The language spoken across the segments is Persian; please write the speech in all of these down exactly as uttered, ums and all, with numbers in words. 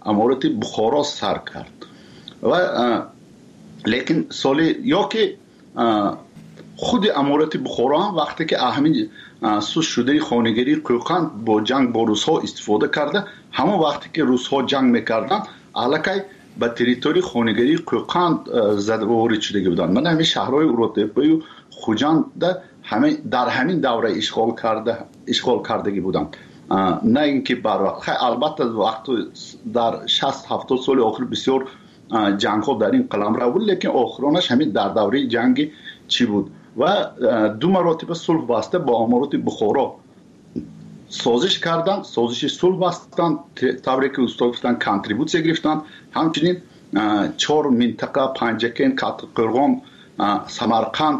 امارات بخارا سر کرد و لیکن سال یا که خود امارات بخارا هم وقتی که اهمی سوس شده خانگری قوقند با جنگ با روس ها استفاده کرده، همون وقتی که روس ها جنگ میکردن علاقه به تریتوری خانگری قوقند زده وارد شده بودن. من همین شهرهای اورتپی و خوجند همین در همین دوره اشغال کرده اشغال کردگی بودن، نه اینکه بر وقت. البته وقت در شصت هفتاد سال آخر بسیار جنگ ها در این قلمرو بود، لیکن آخرانش همین در دوره جنگ چی بود و دو مراتب صلح بسته با امارات بخارا سازش کردن، سازش صلح بستن، طوری که استاد گفتن کانتریبوت گرفتن. همچنین چهار منطقه پنجکین، قرغان، سمرقند،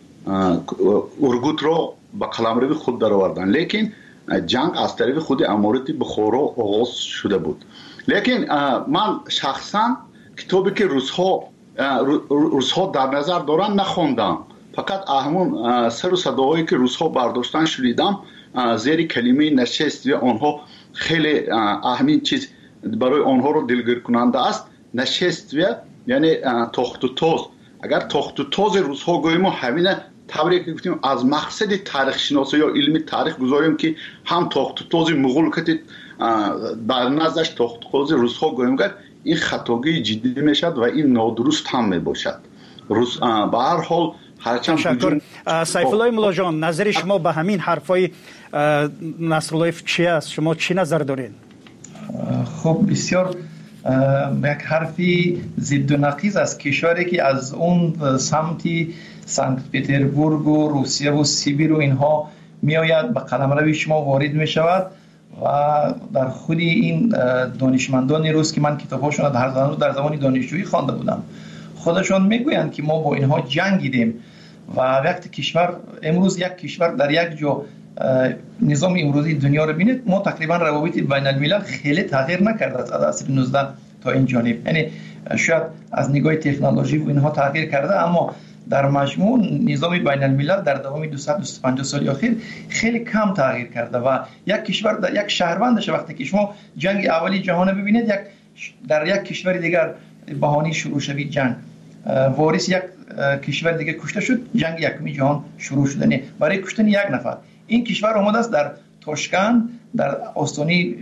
ارگوت را به قلمرو خود درآوردن. لیکن جنگ از طریق خود امارات بخارا آغاز شده بود. لیکن من شخصا کتابی که روزها روزها در نظر دارن نخوندم، فقط همون سر و صداهایی که روزها برداشتن شنیدم. زیر کلمه نشست و آنها خیلی اهمین چیز برای آنها رو دلگیر کننده است. نشست و یعنی تخت و تاز. اگر تخت و تاز روزها گوییم و همین طوری که گفتیم از مقصد تاریخ شناسی یا علم تاریخ گذاریم که هم تخت و تاز مغول که در نظرش تخت و تاز روزها گوییم کرد، این خطاگی جدی میشد و این نادرست هم میباشد. روز به هر حال تشکر. سیف الله مولا جان، نظر شما به همین حرفای نصرالله چی است؟ شما چی نظر دارین؟ خب بسیار یک حرفی ضد و نقیض است. کشوری که از اون سمتی سنت پترزبورگ و روسیه و سیبیر و اینها میآید به قلمرو شما وارد می شود و در خود این دانشمندان روس که من کتاباشون در در زمان دانشجویی خوانده بودم، خودشون میگویند که ما با اینها جنگیدیم و وقتی کشور امروز یک کشور در یک جا نظام امروزی دنیا رو بینید، ما تقریبا روابط بین الملل خیلی تغییر نکرده از عصر نوزدهم تا این جانب. یعنی شاید از نگاه تکنولوژی و اینها تغییر کرده، اما در مجموع نظام بین الملل در دوام دویست تا دویست و پنجاه سال اخیر خیلی کم تغییر کرده و یک کشور در یک شهروندش وقتی که شما جنگ اولی جهان ببینید، یک در یک کشور دیگر بهانه شروع شوید جنگ، وارث یک کشور دیگه کشته شد، جنگ یکمی جهان شروع شده. نه برای کشتن یک نفر این کشور آمده است در تاشکند در آستانه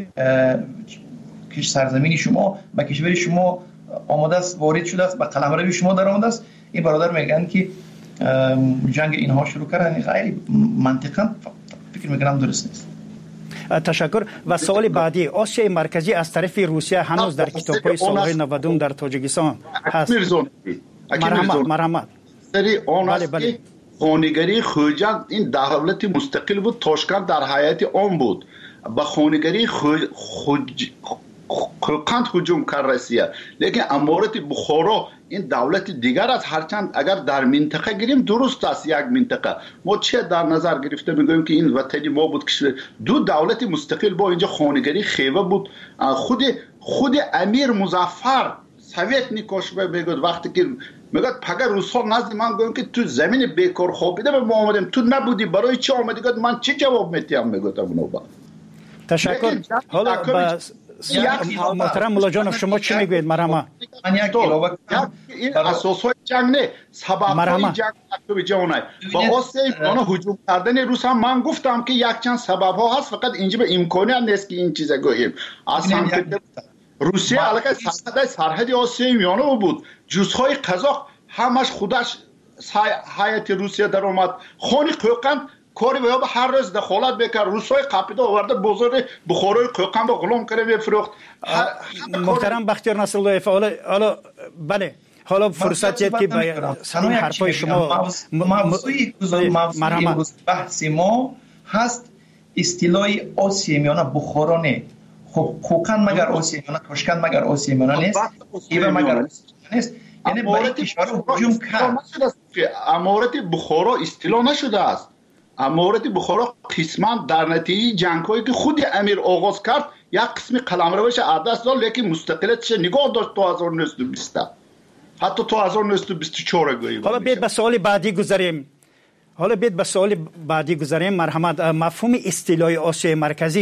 کش سرزمین شما و کشور شما آمده است، وارد شده است، به قلمرو شما در آمده است. این برادر میگن که جنگ اینها شروع کردن، غیر منطقاً فکر میکنم درست نیست. تشکر. و سوال بعدی، آسیای مرکزی از طرف روسیه هنوز در کتاب‌های سالهای نود در تاجیکستان هست. مرحمت مرحمت سری آن است که خانگری خوجند این دولت مستقل بود، تاشکند در حیات عام بود. با خانگری خوج قند هجوم کرد روسیه، لیکن امارات بخارا این دولت دیگر است. هرچند اگر در منطقه گیریم درست است، یک منطقه ما چه در نظر گرفته میگوییم که این وطنی ما بود که دو دولت مستقل با اینجا خانگری خیوه بود. خود خود امیر مظفر سویت نیکوش میگه وقتی که میگه پگه روسا نزد من گویم که تو زمین بیکار خوابیده به ما آمدیم، تو نبودی، برای چی آمدی؟ گفت من چه جواب میتیم؟ میگفتم نوبا. تشکر. حالا باز محترم مولا جان شما چی میگوید؟ مرحمت. من یک علاوه این اساسهای جنگ نه، سبب‌های جنگ تو جهان با آسیای ایران هجوم کردن روس هم من گفتم که یک چند سبب ها هست، فقط اینجا به امکانی هم نیست که این چیزا گوییم. اصلا روسیه علاقه سرحد سرحد آسیای میانه بود، جزهای قزاق همش خودش هیئت روسیه در اومد. خانی قوقند کاری به هر روز دخالت بکرد، روسای قاپیدا آورده بازار بخارای قوقند رو غلام کرده میفروخت. محترم بختیار نصرالله، حالا حالا بله حالا فرصت یاد که به سنوی حرفای شما موضوعی موضوعی بحث ما هست اصطلاح آسیای میانه بخارا نه. خب قوقند مگر آسیای میانه، تاشکند مگر آسیای میانه نیست، ایوه مگر آسیای نیست. یعنی برای کشور رو هجوم کرد. امارات بخارا اصطلاح نشده است. امارات بخارا قسما در نتیجه جنگ‌هایی که خود امیر آغاز کرد یک قسمی قلمروش عدس داد، لیکن مستقلیتش نگاه داشت تا هزار و نهصد و بیست حتی تا هزار و نهصد و بیست و چهار گویی. حالا بیاید به سوال بعدی گذاریم. حالا بیاید به سوال بعدی گذاریم. مرحمت. مفهوم اصطلاح آسیای مرکزی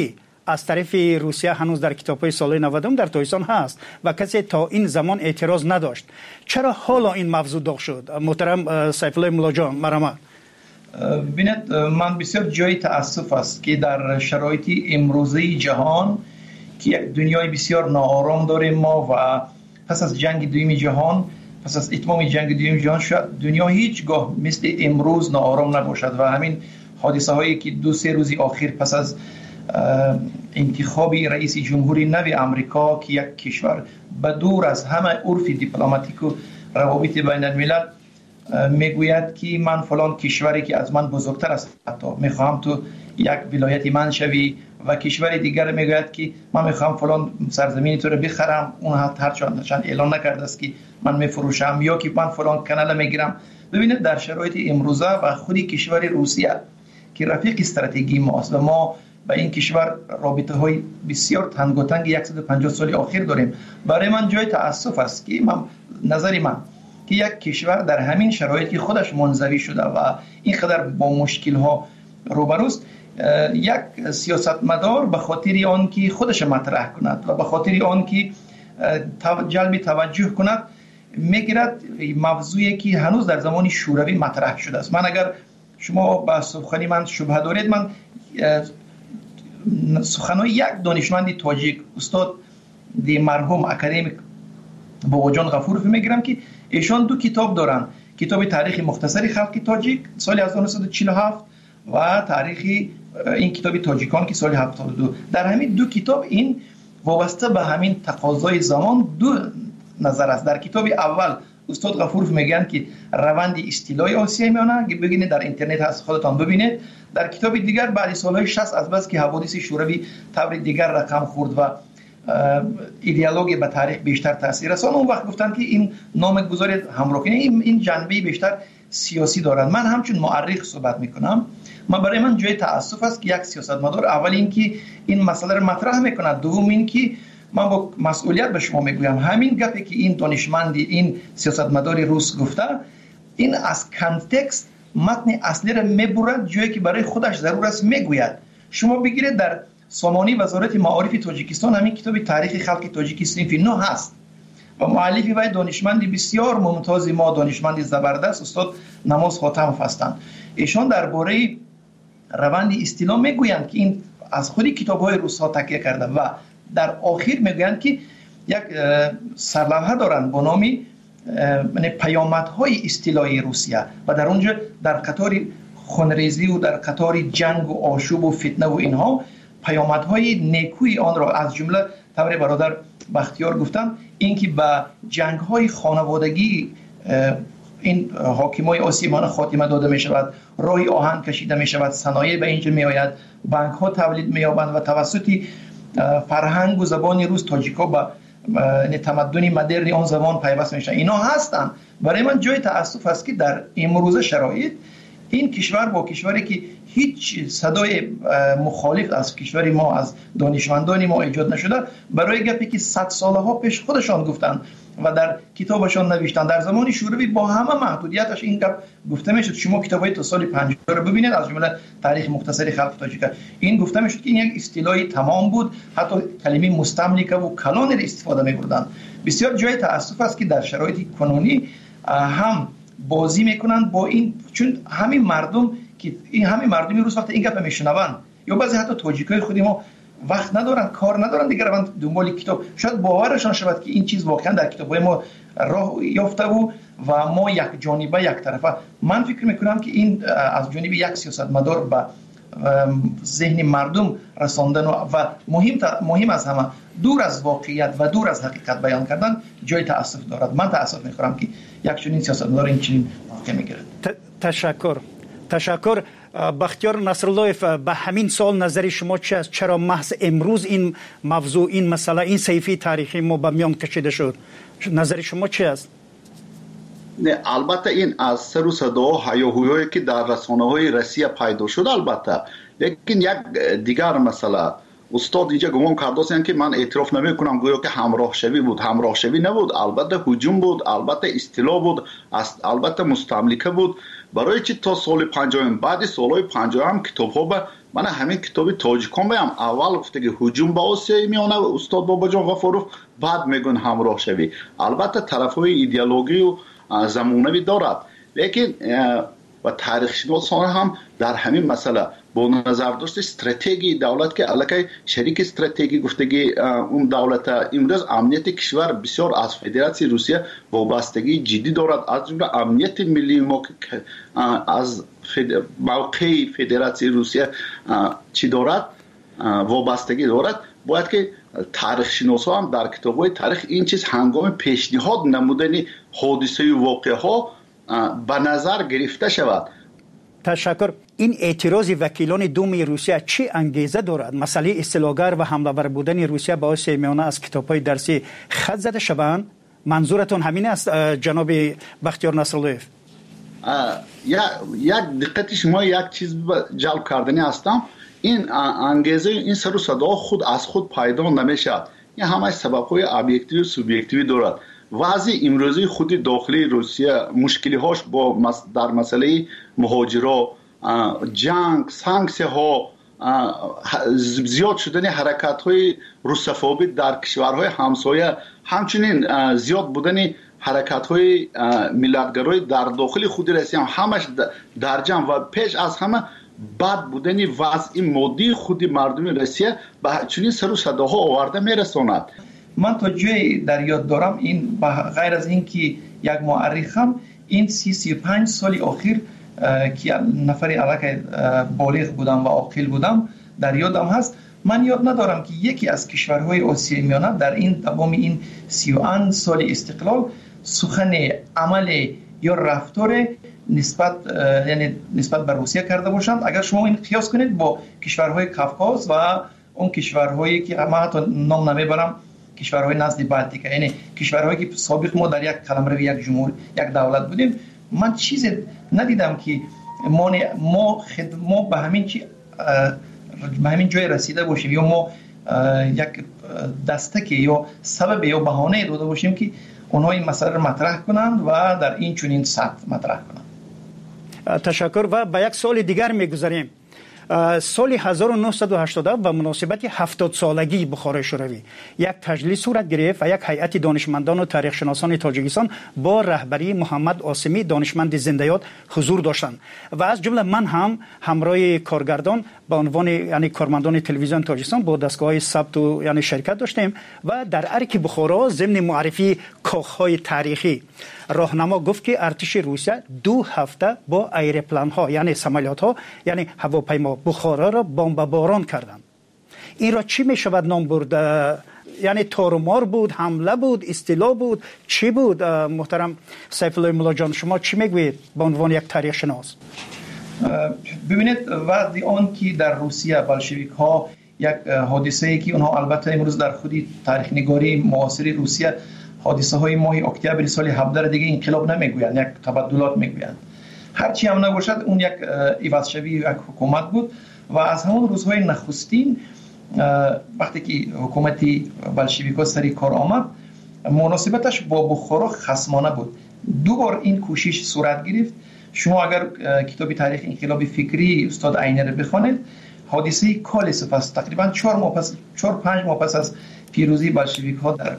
از طرف روسیه هنوز در کتاب‌های سال نود در تاجیکستان هست و کسی تا این زمان اعتراض نداشت. چرا حالا این موضوع داغ شد؟ محترم سیف الله ملاجان مرحمت. ببینید، من بسیار جای تأسف است که در شرایط امروزی جهان که یک دنیای بسیار ناآرام داریم ما و پس از جنگ دوم جهان، پس از اتمام جنگ دوم جهان شاید دنیا هیچگاه مثل امروز ناآرام نباشد و همین حادثه هایی که دو سه روزی آخر پس از انتخاب رئیس جمهوری نو آمریکا که یک کشور به دور از همه عرف دیپلماتیک و روابط بین الملل میگوید که من فلان کشوری که از من بزرگتر است حتی میخواهم تو یک ولایت من شوی و کشور دیگر میگوید که من میخواهم فلان سرزمین تو رو بخرم، اون هر چند اعلان نکرده است که من میفروشم یا که من فلان کانال میگیرم. ببینید در شرایط امروزه و خودی کشور روسیه که رفیق استراتژی ماست و ما با این کشور رابطه های بسیار تنگاتنگ صد و پنجاه سال اخیر داریم، برای من جای تأسف است که من نظری من که یک کشور در همین شرایطی خودش منزوی شده و اینقدر با مشکل ها روبروست، یک سیاستمدار به خاطر آن که خودش مطرح کند و به خاطر آن که جلب توجه کند میگیرد موضوعی که هنوز در زمان شوروی مطرح شده است. من اگر شما با سخنی من شبهه دارید، من سخنهای یک دانشمند تاجیک استاد دی مرحوم اکادمیک باباجان غفورов میگیرم که ایشان دو کتاب دارن، کتاب تاریخ مختصری خلق تاجیک سال هزار و نهصد و چهل و هفت و تاریخ این کتاب تاجیکان که سال هفتاد و دو. در همین دو کتاب این وابسته به همین تقاضای زمان دو نظر است. در کتاب اول استاد غفورов میگن که روند استیلای آسیا میانه که ببینید در اینترنت هست خودتان ببینید. در کتاب دیگر بعد سالهای شصت از بس که حوادث شوروی طور دیگر رقم خورد و ایدئولوژی به تاریخ بیشتر تاثیر رساند، اون وقت گفتن که این نام گذاری همراه کنید این این جنبه بیشتر سیاسی دارد. من همچون مورخ صحبت میکنم، من برای من جای تأسف است که یک سیاستمدار اول این که این مسئله رو مطرح میکند، دوم این که من با مسئولیت به شما میگویم همین گپی که این دانشمندی این سیاستمدار روس گفته این از کانتکست متن اصلی رو میبرد جایی که برای خودش ضرور است میگوید. شما بگیرید در سامانه وزارت معارف تاجیکستان همین کتاب تاریخ خلق تاجیک صنف نو هست و مؤلفی و دانشمندی بسیار ممتاز ما دانشمندی زبردست استاد نماز خاتمov هستند. ایشان درباره روند استیلا میگویند که این از خودی کتاب‌های روس‌ها تکیه کرده و در آخر میگویند که یک سرلوحه دارند با نام یعنی پیامدهای استیلای روسیه و در اونجا در قطار خونریزی و در قطار جنگ و آشوب و فتنه و اینها پیامدهای نیکوی آن را از جمله طور برادر بختیار گفتن اینکه به جنگ‌های خانوادگی این حاکمای آسیمان خاتمه داده می شود، راه آهن کشیده می شود، صنایع به اینجا می آید، بانک ها تولید می یابند و توسط فرهنگ و زبان روس تاجیکا به تمدن مدرن آن زمان پیوست می شود. اینا هستند. برای من جای تأسف است که در امروز شرایط این کشور با کشوری که هیچ صدای مخالف از کشور ما از دانشمندان ما ایجاد نشده برای گپی که صد سالها پیش خودشان گفتند و در کتابشان نوشتن در زمان شوروی با همه محدودیتش این گپ گفته میشد. شما کتابای تا سال پنجاه رو ببینید از جمله تاریخ مختصری خلق تاجیک این گفته میشد که این یک اصطلاحی تمام بود، حتی کلمه مستملکه و کلان را استفاده می‌بردند. بسیار جای تأسف است که در شرایط کنونی هم بازی میکنند با این، چون همین مردم که این همین مردمی روز وقت این گپ میشنوند یا بعضی حتی تاجیکای خودی ما وقت ندارن کار ندارن دیگه روند دنبال کتاب شاید باورشان شود که این چیز واقعا در کتابای ما راه یافته بود و ما یک جانبه یک طرفه. من فکر میکنم که این از جانب یک سیاستمدار به ذهن مردم رساندن و مهم مهم از همه دور از واقعیت و دور از حقیقت بیان کردن جای تأسف دارد. من تأسف میخورم که یک چنین سیاستمدار این چنین واقع میگیرد. تشکر. تشکر. بختیار نصراللهیف، به همین سال نظر شما چی است؟ چرا محض امروز این موضوع این مسئله این صحیفه تاریخی ما به میان کشیده شد؟ نظر شما چی است؟ نه البته این از سر و صدا و هیاهویی که در رسانه‌های روسیه پیدا شد البته، لیکن یک دیگر مسئله استاد اینجا گمان کرده که من اعتراف نمی کنم گویا که همراه شوی بود. همراه شوی نبود، البته هجوم بود، البته استیلا بود، البته مستملکه بود. برای چی تا سال پنجاه بعد سالهای پنجاه هم کتاب ها به من همین کتابی تاجیکان بیم اول گفته که هجوم به آسیای میانه استاد باباجان غفورов بعد میگن همراه شوی. البته طرفهای ایدئولوژی و زمانوی دارد، لیکن و تاریخ شناسان هم در همین مسئله با نظر داشت استراتژی دولت که علاقه شریک استراتژی گفتگی اون دولت امروز امنیت کشور بسیار از فدراسیون روسیه وابستگی جدی دارد، از جمله امنیت ملی ما از موقع فدراسیون روسیه چی دارد وابستگی دارد. باید که تاریخ شناسان هم در کتاب‌های تاریخ این چیز هنگام پیشنهاد نمودن حادثه و واقعه ها به نظر گرفته شود. تشکر. این اعتراض وکیلان دوم روسیه چه انگیزه دارد؟ مسئله اصطلاحگر و حمله‌ور بودن روسیه به آسیای میانه از کتاب‌های درسی خط زده شوند؟ منظورتون همین است جناب بختیار نصراللویف؟ یک دقت شما یک چیز جلب کردنی هستم. این انگیزه این سر و صدا خود از خود پیدا نمیشد. این همه سبب‌های ابجکتیو و سوبژکتیو دارد. وضع امروزی خود داخلی روسیه مشکلی هاش با در مسئله مهاجرا، جنگ، سانکسیون ها، زیاد شدن حرکت های روسفوبی در کشورهای همسایه، همچنین زیاد بودن حرکت های ملتگرای در داخل خود روسیه همش در جمع و پیش از همه بد بودن وضع مادی خود مردم روسیه به چنین سر و صداها آورده میرساند. من تا جای در یاد دارم این غیر از این که یک مورخم این سی سی پنج سال اخیر که نفری علاقه بالغ بودم و عاقل بودم در یادم هست، من یاد ندارم که یکی از کشورهای آسیای میانه در این تمام این سی و اند سال استقلال سخن عمل یا رفتار نسبت یعنی نسبت به روسیه کرده باشند. اگر شما این قیاس کنید با کشورهای کافکاز و اون کشورهایی که من حتی نام نمیبرم، کشورهای نزد بالتیکا، یعنی کشورهایی که سابق ما در یک قلمرو یک جمهور یک دولت بودیم، من چیزی ندیدم که ما ما ما به همین چی به همین جای رسیده باشیم یا ما یک دستک یا سبب یا بهانه داده باشیم که اونها این مسئله رو مطرح کنند و در این چنین سطح مطرح کنند. تشکر. و به یک سوال دیگر میگذاریم. سال هزار و نهصد و هشتاد به مناسبت هفتاد سالگی بخارای شوروی یک تجلیس صورت گرفت و یک هیئت دانشمندان و تاریخ شناسان تاجیکستان با رهبری محمد عاصمی دانشمند زنده یاد حضور داشتند و از جمله من هم همراه کارگردان به عنوان یعنی کارمندان تلویزیون تاجیکستان با دستگاه ثبت و یعنی شرکت داشتیم و در ارک بخارا ضمن معرفی کاخهای تاریخی راهنما گفت که ارتش روسیه دو هفته با ایروپلان ها یعنی سمالیات ها یعنی هواپیما بخارا را بمباران کردند. این را چی می شود نام برد؟ یعنی تارمار بود، حمله بود، استیلا بود، چی بود؟ محترم سیف الله مولا جان، شما چی میگویید به عنوان یک تاریخ شناس؟ ببینید وقتی آن که در روسیه بلشویک ها یک حادثه ای که اونها البته امروز در خودی تاریخ نگاری معاصر روسیه حادثه های ماه اکتبر سال هفده دیگه انقلاب نمیگویند، یک تبدلات میگویند. هر چی هم نباشد اون یک عوض شوی یک حکومت بود و از همون روزهای نخستین وقتی که حکومت بلشویک‌ها سری کار آمد مناسبتش با بخارا خصمانه بود. دو بار این کوشش صورت گرفت. شما اگر کتاب تاریخ انقلاب فکری استاد عینی رو بخونید، حادثه کالسوف است تقریبا چهار ماه پس چهار پنج ماه پس از پیروزی بلشویک‌ها در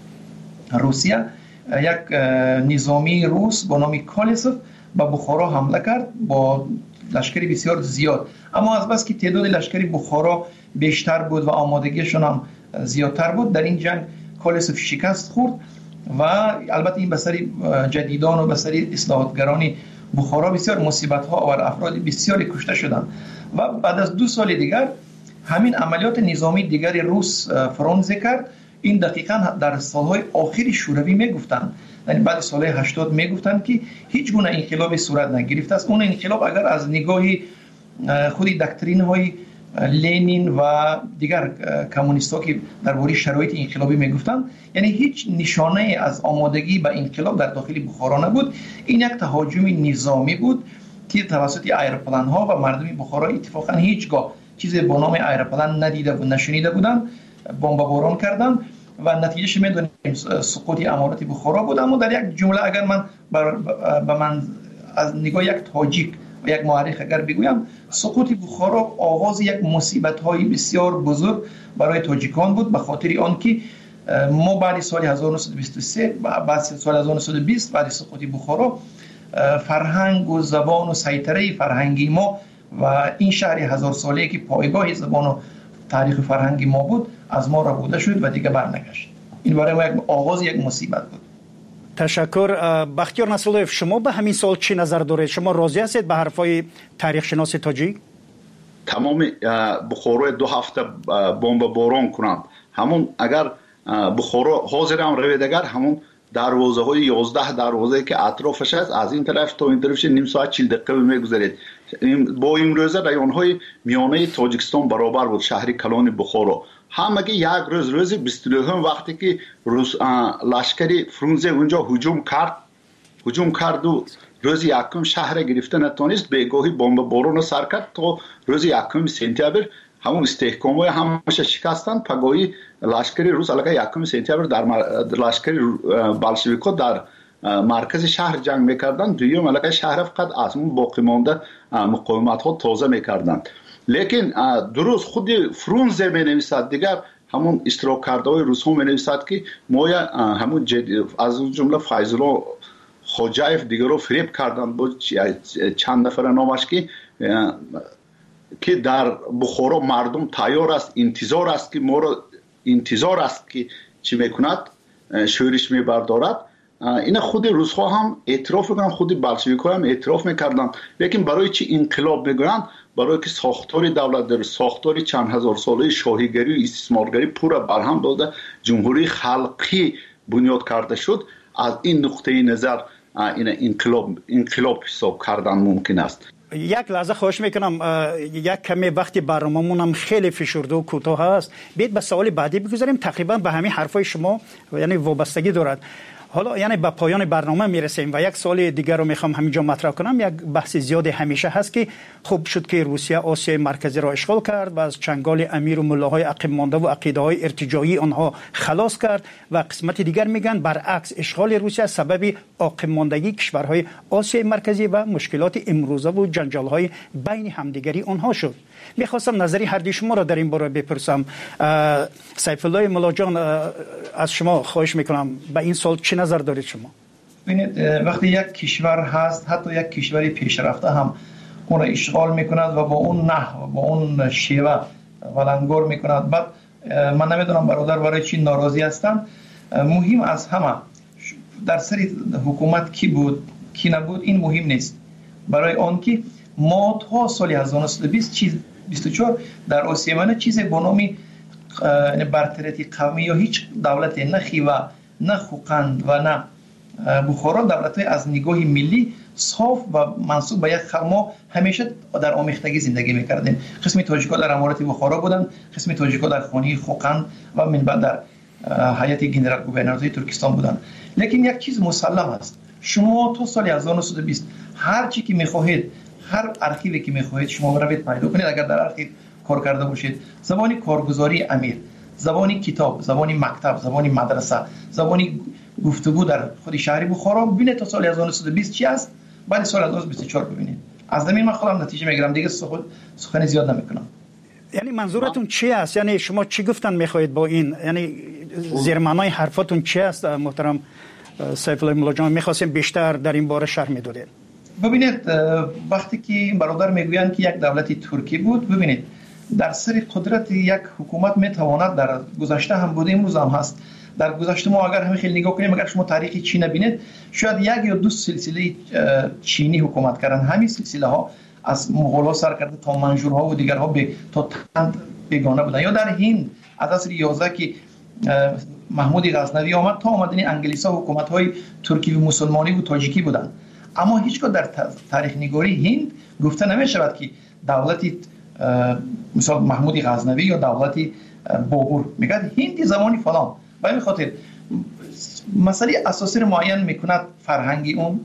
روسیه یک نظامی روس با نام کالسوف به بخارا حمله کرد با لشکری بسیار زیاد، اما از بس که تعداد لشکری بخارا بیشتر بود و آمادگیشون هم زیادتر بود در این جنگ کالسوف شکست خورد و البته این بسری جدیدان و بسری اصلاحاتگرانی بخارا بسیار مصیبت ها و افراد بسیاری کشته شدند و بعد از دو سال دیگر همین عملیات نظامی دیگر روس فرانسه کرد. این دقیقاً در سالهای آخری شوروی میگفتند، یعنی بعد سالهای هشتاد میگفتند که هیچ گونه انقلابی صورت نگرفته است. اون انقلاب اگر از نگاهی خودی دکترین های لنین و دیگر کمونیست‌ها که درباره شرایط انقلابی میگفتند، یعنی هیچ نشانه از آمادگی به انقلاب در داخل بخارا نبود. این یک تهاجم نظامی بود که توسط ایروپلان ها و مردم بخارا اتفاقا هیچگاه چیزی به نام ایروپلان ندیده و نشنیده بودند، بمباران کردند و نتیجهش میدونیم سقوط امارات بخارا بود. اما در یک جمله اگر من به من از نگاه یک تاجیک و یک مورخ اگر بگویم سقوط بخارا آغاز یک مصیبت های بسیار بزرگ برای تاجیکان بود، به خاطر آنکه ما بعد سال هزار و نهصد و بیست و سه بعد سال هزار و نهصد و بیست بعد سقوط بخارا فرهنگ و زبان و سیطره فرهنگی ما و این شهر هزار ساله که پایگاه زبان و تاریخ فرهنگی ما بود از ما ربوده شد و دیگه برنگشت. این برای ما یک آغاز یک مصیبت بود. تشکر. بختیار نصراللهیف، شما به همین سال چی نظر دارید؟ شما راضی هستید به حرفای تاریخ شناس تاجیک؟ تمام بخارا دو هفته بمب باران کنند، همون اگر بخارا حاضر هم روید، اگر همون دروازه های یازده دروازه که اطرافش است از این طرف تا این طرفش نیم ساعت چهل دقیقه میگذرید. با امروزه رایون های میانه تاجیکستان برابر بود شهر کلان بخارا. همگی یک روز روز بیست و دو وقتی که روس لشکری فرونزه اونجا هجوم کرد هجوم کرد و روز یکم شهر گرفته نتونست، بگاهی بمب بارون سر کرد تا روز یکم سپتامبر همون استحکام‌های همش شکستند. پگاهی لشکری روس علیه یکم سپتامبر در لشکری بلشویک‌ها در مرکز شهر جنگ میکردند، دویم علیه شهر فقط از اون باقی مانده مقاومت‌ها تازه میکردند. لیکن درست خود فرونزه مینویسد، دیگر همون اشتراک کرده های روس ها مینویسد که ما همون از اون جمله فیض‌الله خوجایف دیگر رو فریب کردن بود چند نفر نامش که که در بخارا مردم تیار است، انتظار است که ما را انتظار است که چی میکند، شورش میبردارد. این خود روس ها هم اعتراف میکنن، خود بلشویک ها هم اعتراف میکردن. لیکن برای چی انقلاب میگویند؟ برای که ساختار دولت در ساختار چند هزار ساله شاهیگری و استثمارگری پورا برهم داده جمهوری خلقی بنیاد کرده شد. از این نقطه نظر این انقلاب انقلاب حساب کردن ممکن است. یک لحظه خواهش میکنم، یک کمی وقتی برنامه‌مون هم خیلی فشرده و کوتاه است، بیاید به سوال بعدی بگذاریم. تقریبا به همین حرفای شما یعنی وابستگی دارد. حالا یعنی به پایان برنامه میرسیم و یک سوال دیگر رو میخوام همینجا مطرح کنم. یک بحث زیاد همیشه هست که خوب شد که روسیه آسیای مرکزی را اشغال کرد و از چنگال امیر و ملاهای عقب مانده و عقیده‌های ارتجاعی آنها خلاص کرد و قسمت دیگر میگن برعکس اشغال روسیه سبب عقب ماندگی کشورهای آسیای مرکزی و مشکلات امروزه و جنجال‌های بین همدیگری آنها شد. میخواستم نظری هر دو شما را در این باره بپرسم. سیف الله ملا جان، از شما خواهش میکنم به این سال چه نظر دارید شما؟ ببینید وقتی یک کشور هست، حتی یک کشوری پیشرفته هم اون را اشغال میکند و با اون نحو با اون شیوه ولنگار میکند، بعد من نمیدونم برادر برای چی ناراضی هستند. مهم از همه در سر حکومت کی بود کی نبود این مهم نیست، برای آن که ما تا سال هزار و نهصد و بیست چیز بیست و چهار در آسیا من چیزی به نام برتریتی قومی یا هیچ دولت نه خیوه نه خوقند و نه بخارا دولت‌های از نگاه ملی صاف و منسوب به یک خما همیشه در آمیختگی زندگی می‌کردیم. قسمی تاجیک‌ها در امارات بخارا بودند، قسمی تاجیک‌ها در خانه خوقند و من بعد در هیئت گنرال گوورنورهای ترکستان بودند. لیکن یک چیز مسلم است، شما تا سال هزار و نهصد و بیست هر چی که می‌خواهید، هر ارشیوی که می‌خواهید شما بروید پیدا کنید. اگر در ارشیو کار کرده باشید، زبانی کارگزاری امیر، زبانی کتاب، زبانی مکتب، زبانی مدرسه، زبانی گفتگو در خود شهر بخارا ببینید تا سال هزار و نهصد و بیست چی است، بعد سال هزار و نهصد و بیست و چهار ببینید. از زمین من خودم نتیجه میگیرم، دیگه سخن زیاد نمیکنم. یعنی منظورتون چی است؟ یعنی شما چی گفتن میخواهید با این؟ یعنی زیر معنای حرفاتون چی است محترم سیف الله ملا جان؟ میخواستیم بیشتر در این باره شرح میدادید. ببینید وقتی که برادر میگویند که یک دولتی ترکی بود، ببینید در سر قدرت یک حکومت میتواند، در گذشته هم بوده امروز هم هست، در گذشته ما اگر همین خیلی نگاه کنیم، اگر شما تاریخ چین ببینید شاید یک یا دو سلسله چینی حکومت کردن، همین سلسله ها از مغول ها سر کرده تا منجورها و دیگرها به تا تند بیگانه بودن. یا در هند از عصر یازده که محمود غزنوی آمد تا آمدن انگلیس ها حکومت های ترکی و مسلمانی و تاجیکی بودن. اما هیچگاه در تاریخ نگاری هند گفته نمی شود که دولتی مثلا محمود غزنوی یا دولتی بابور، میگه هندی زمانی فلان. به این خاطر مسئله اساسی رو معین میکند فرهنگی اون،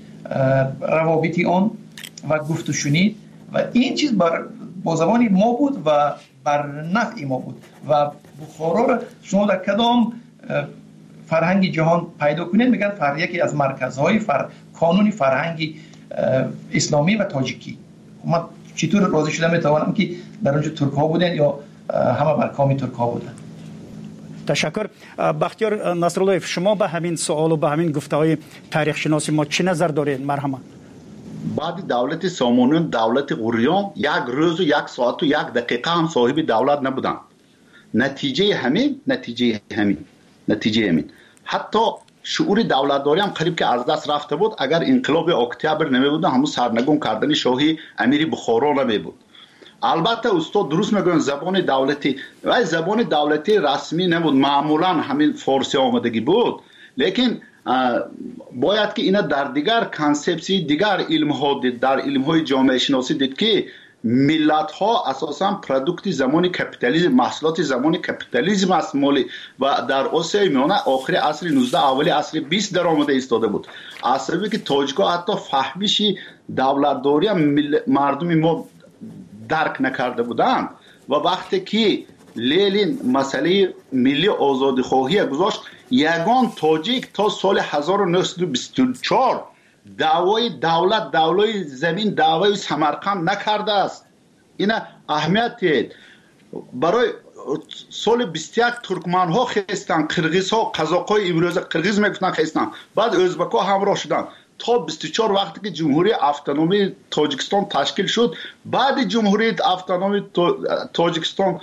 روابطی اون و گفت و شنید، و این چیز بر با زبانی ما بود و بر نفع ما بود. و بخارا رو شما در کدام فرهنگ جهان پیدا کنید، میگن فر یکی از مرکزهای فر کانون فرهنگ اسلامی و تاجیکی. ما چطور راضی شدم میتوانم که در اونجا ترک ها بودن یا همه بر کام ترک ها بودن. تشکر. بختیار نصراللهیف، شما به همین سوال و به همین گفته های تاریخ شناسی ما چی نظر دارید؟ مرحبا. بعد دولت سامانیان، دولت غوریان یک روز و یک ساعت و یک دقیقه هم صاحب دولت نبودند. نتیجه همین نتیجه همین نتیجه همین حتی شعور دولتداری هم قریب که از دست رفته بود. اگر انقلاب اکتبر نمی بود همون سرنگون کردن شاهی امیر بخارا نمی بود. البته استاد درست میگن زبان دولتی و زبان دولتی رسمی نبود، معمولا همین فارسی آمدگی بود، لیکن باید که اینا در دیگر کانسپسی دیگر علم ها دید، در علم های جامعه شناسی دید که ملت ها اساسا پروداکت زمان کپیتالیسم، محصولات زمان کپیتالیسم است مالی و در آسیای میانه آخر عصر نوزده اولی عصر بیست در آمده ایستاده بود. اصلا که تاجیک‌ها حتی فهمیشی دولتداری مردم ما درک نکرده بودند و وقتی که لیلین مسئله ملی آزادی خواهی گذاشت، یگان تاجیک تا سال هزار و نهصد و بیست و چهار دعوای دولت، دعوای زمین، دعوای سمرقند نکرده است. این اهمیت دید. برای سال بیست و یک ترکمن ها خستن، قرغیز ها، قزاق های امروز قرغیز میگفتن خستن، بعد ازبک ها همراه شدن تا بیست و چهار وقتی که جمهوری اتونومی تاجیکستان تشکیل شد. بعد جمهوری اتونومی تاجیکستان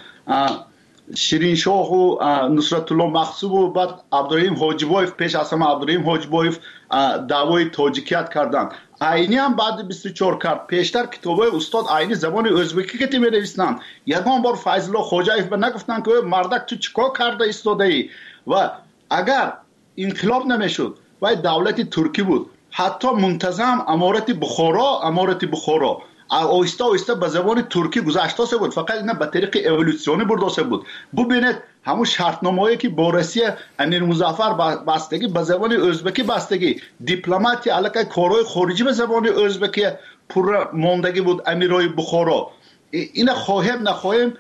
شیرین شاه و نصرت الله مقصود و بعد عبدالرحیم حاجیبایف، پیش از همه عبدالرحیم حاجیبایف دعوای تاجیکیت کردند. عینی هم بعد بیست و چهار کرد. پیشتر کتابای استاد عینی زبان ازبکی که می نویسند. یگان بار فیض الله خواجایف به نگفتن که مردک تو چیکار کرده ایستاده ای؟ و اگر انقلاب نمیشد و دولت ترکی بود، حتی منتظم امارت بخارا امارت بخارا آهسته آهسته به زبان ترکی گذاشته بود، فقط اینا به طریق اِوولوسیونی برداشته بود. ببینید همون شرطنامه‌ای که با روسیه امیر مظفر بستگی به زبان ازبکی بستگی، دیپلماتی علاقه کارهای خارجی به زبان ازبکی پر ماندگی بود. امیرای بخارا اینا خواهیم نخواهیم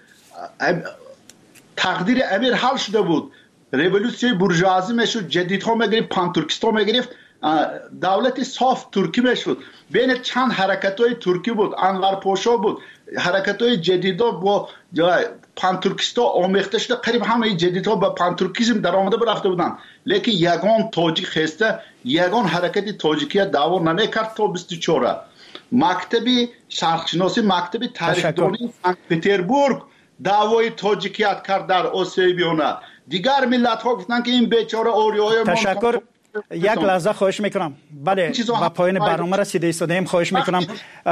تقدیر امیر حل شده بود. رولوسیون بورژوازی میشد، جدیدها میگرفت، پان ترکستان میگرفت، دولت صاف ترکی میشد. بین چند حرکت های ترکی بود، انور پاشا بود، حرکت های جدیدا با پان ترکستان آمیخته شده، قریب همه جدیدها با پان ترکیسم در آمده برفته بودن، لیکن یگان تاجیک خسته، یگان حرکت تاجیکیت دعوا نمیکرد تا بیست و چهار. مکتبی شرقشناسی، مکتبی تاریخ‌دانی سنت پترزبورگ دعوای تاجیکیت کرد در آسیای میانه. دیگر ملت ها گفتن که این بیچاره آریای ما. تشکر. یک لحظه خواهش میکنم. بله، با پایان برنامه رسیده ایستادیم. خواهش میکنم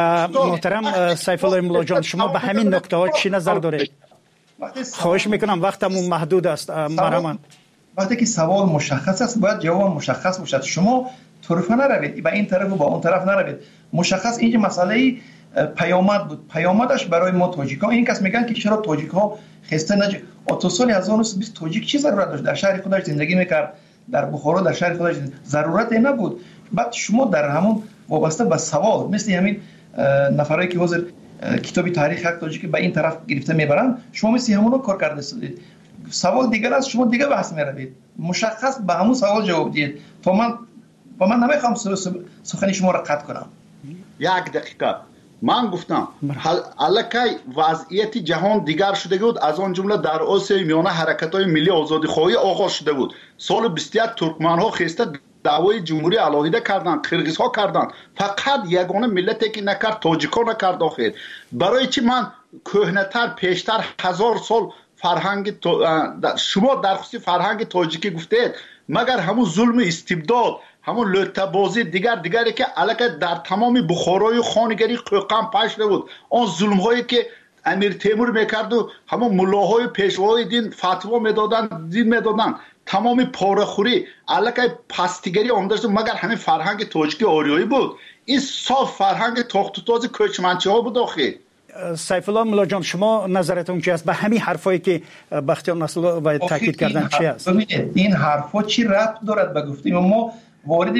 محترم سیف الله املا جان، شما به همین نکته ها چی نظر دارید؟ خواهش میکنم، وقتمون محدود است. مرحبا. وقتی که سوال مشخص است باید جواب مشخص باشد. شما طرفه نروید، به این طرف و با اون طرف نروید. مشخص اینجا مسئله پیامد بود. پیامدش برای ما تاجیک‌ها این کس میگن که چرا تاجیک‌ها خسته نج تو سال هزار و نهصد و بیست تاجیک چی ضرورت داشت؟ در شهر خودش زندگی میکرد، در بخارا در شهر خودش ضرورت نبود. بعد شما در همون وابسته به سوال مثل همین نفرایی که حاضر کتابی تاریخ حق تاجیک به این طرف گرفته میبرن، شما مثل همونو کار کرده استید. سوال دیگر است، شما دیگه بحث میروید. مشخص به همون سوال جواب دید. تا من با من نمیخوام سخنی شما را قطع کنم. یک دقیقه من گفتم الکی وضعیت جهان دیگر شده بود، از آن جمله در آسیای میانه حرکت‌های ملی آزادی خواهی آغاز شده بود. سال بیست و یک ترکمن‌ها خسته دعوای جمهوری علاهیده کردند، قرغیزها کردند، فقط یگانه ملتی که نکرد تاجیک‌ها نکرد. آخر برای چی من کهنه‌تر پیشتر هزار سال فرهنگ شما در خصوص فرهنگ تاجیکی گفتید، مگر همون ظلم استبداد، همون لطبازی دیگر دیگری که علاقه در تمام بخارای خانگری قوقم پشت بود، آن ظلم هایی که امیر تیمور میکرد و همون ملاهای پیشوای دین فتوا میدادن، دین میدادن، تمام پاره‌خوری علاقه پستیگری آمده، مگر همین فرهنگ تاجیکی آریایی بود؟ این صاف فرهنگ تاخت و تاز کوچمنچی ها بود. آخه سیف الله ملا جان شما نظرتون چی است به همین حرفایی که بختیار نصرالله و تاکید کردن چی است؟ این حرفا چی ربط دارد به گفتیم ما وارد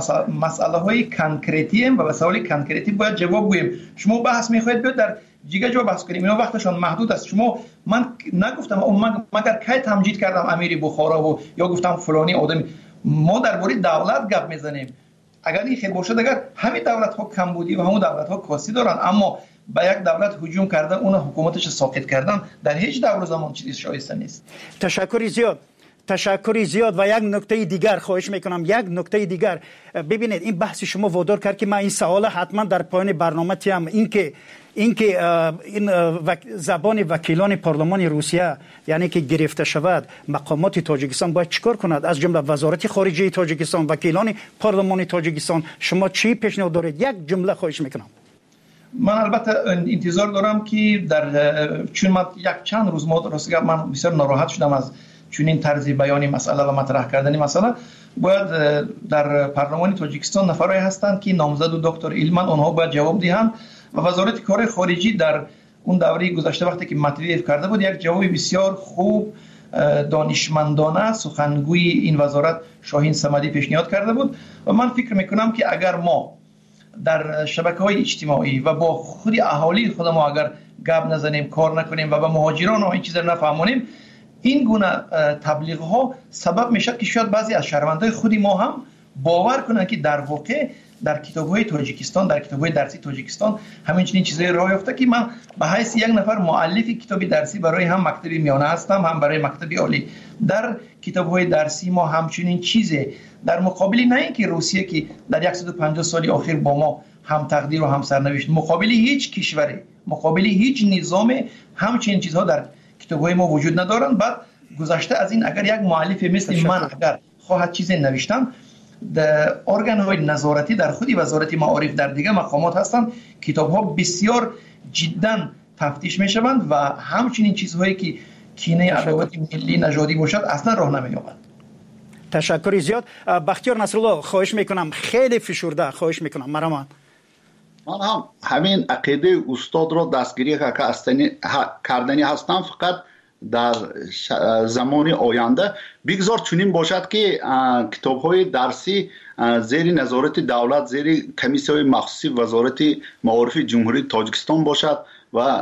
مسئله های کانکریتی ام و مسائل کانکریتی باید جواب گوییم. شما بحث میخواهید بیاد در جیگه جا بحث کنیم، اینا وقتشان محدود است. شما من نگفتم مگر کی تمجید کردم امیر بخارا و یا گفتم فلانی آدم. ما درباره دولت گپ میزنیم. اگر این خیر باشد اگر همین دولت ها کمبودی و همون دولت ها کاستی دارن، اما به یک دولت هجوم کردن اون حکومتش ساقط کردن در هیچ دور زمان چیزی شایسته نیست. تشکر زیاد. تشکر زیاد. و یک نکته دیگر خواهش میکنم، یک نکته دیگر. ببینید این بحث شما وادار کرد که من این سوال حتما در پایان برنامه تیم، این که این که این زبان وکیلان پارلمان روسیه یعنی که گرفته شود، مقامات تاجیکستان باید چیکار کند؟ از جمله وزارت خارجه تاجیکستان، وکیلان پارلمان تاجیکستان، شما چی پیشنهاد دارید؟ یک جمله خواهش میکنم. من البته انتظار دارم که در چون من یک چند روز ما راست من بسیار ناراحت شدم از چون این طرز بیانی مسئله و مطرح کردن مسئله. باید در پارلمان تاجیکستان نفرایی هستند که نامزد و دکتر ایلمن، آنها باید جواب دهند و وزارت کار خارجی در اون دوره گذشته وقتی که مطرح کرده بود یک جواب بسیار خوب دانشمندانه سخنگوی این وزارت شاهین صمدی پیشنهاد کرده بود و من فکر میکنم که اگر ما در شبکه‌های اجتماعی و با خود اهالی خود ما اگر گپ نزنیم، کار نکنیم و به مهاجران و این چیزا نفهمونیم، این گونه تبلیغ ها سبب میشه که شاید بعضی از شهروندان خودی ما هم باور کنن که در واقع در کتاب‌های تاجیکستان، در کتاب‌های درسی تاجیکستان همین چنین چیزایی راه یافته که من به حیث یک نفر مؤلف کتاب درسی برای هم مکتب میانه هستم، هم برای مکتب عالی. در کتاب‌های درسی ما همچنین چیزه در مقابل نه اینکه روسیه که در صد و پنجاه سال اخیر با ما هم تقدیر و هم سرنوشت، مقابل هیچ کشوری، مقابل هیچ نظام همچنین چیزها در کتاب‌های ما وجود ندارن. بعد گذشته از این اگر یک مؤلف مثل من اگر خواهد چیزی نوشتن، در ارگان‌های نظارتی در خودی وزارت معارف در دیگه مقامات هستند، کتاب‌ها بسیار جدا تفتیش می‌شوند و همچنین چیزهایی که کینه عداوت ملی نژادی باشد اصلا راه نمی‌یابند. تشکر زیاد. بختیار نصرالله خواهش میکنم، خیلی فشرده خواهش میکنم. مرام من هم همین عقیده استاد را دستگیری کردنی هستم، فقط در زمان آینده بگذار چنین باشد که کتاب‌های درسی زیر نظارت دولت، زیر کمیسیون مخصوصی وزارت معارف جمهوری تاجیکستان باشد و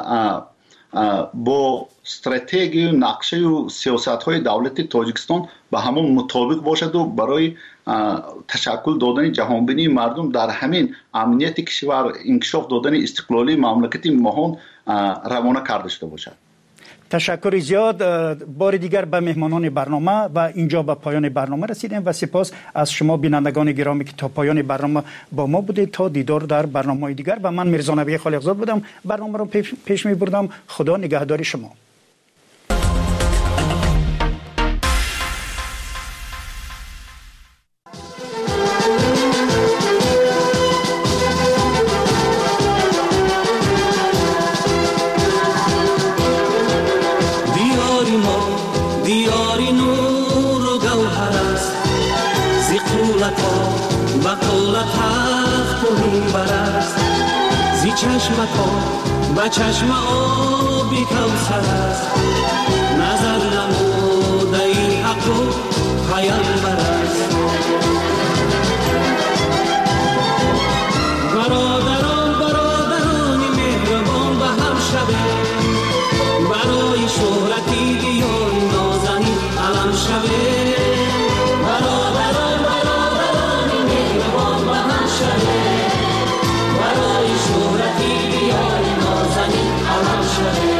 با استراتژی و نقشه و سیاست‌های دولت تاجیکستان به همون مطابق باشد و برای تشکل دادن جهانبینی مردم در همین امنیت کشور، انکشاف دادن استقلالی مملکت مهان روانه کرده شده باشد. تشکر زیاد. بار دیگر به مهمانان برنامه و اینجا به پایان برنامه رسیدیم و سپاس از شما بینندگان گرامی که تا پایان برنامه با ما بودید. تا دیدار در برنامه دیگر و من میرزا نبی خالقزاد بودم، برنامه رو پیش, پیش می بردم. خدا نگهدار شما. با چشم آبی کوثر است، نظر نموده این حق و پیامبر است. برادران برادران مهربان به هم شده، برای شهرتی دیار نازنین علم شده. برادران برادران مهربان به هم شده، برای شهرتی دیار نازنین علم شده.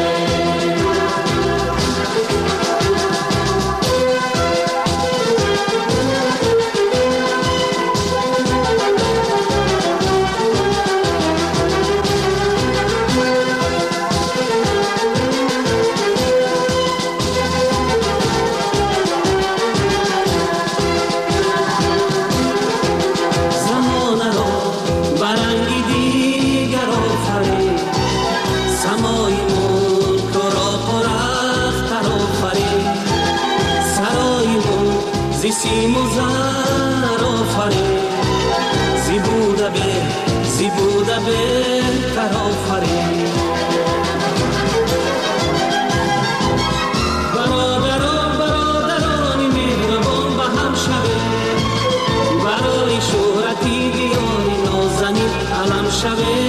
سیم و زر آفرین، زی بوده به زی بوده به تر آفرین. شبه